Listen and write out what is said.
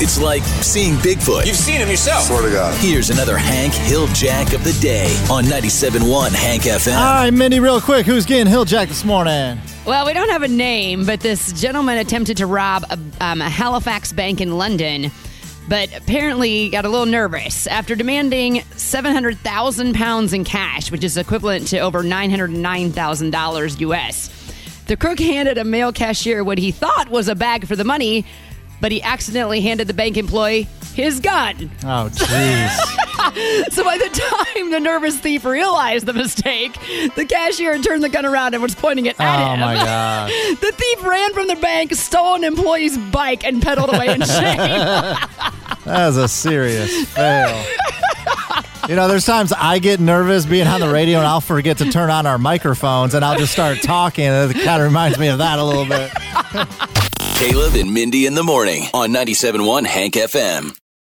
It's like seeing Bigfoot. You've seen him yourself. Swear to God. Here's another Hank Hill-Jack of the day on 97.1 Hank FM. All right, Mindy, real quick, who's getting Hill-Jack this morning? Well, we don't have a name, but this gentleman attempted to rob a Halifax bank in London, but apparently got a little nervous after demanding 700,000 pounds in cash, which is equivalent to over $909,000 U.S. The crook handed a male cashier what he thought was a bag for the money, but he accidentally handed the bank employee his gun. Oh, jeez. So by the time the nervous thief realized the mistake, the cashier turned the gun around and was pointing it at him. Oh, my God. The thief ran from the bank, stole an employee's bike, and pedaled away in shame. That was a serious fail. You know, there's times I get nervous being on the radio and I'll forget to turn on our microphones and I'll just start talking. And it kind of reminds me of that a little bit. Caleb and Mindy in the morning on 97.1 Hank FM.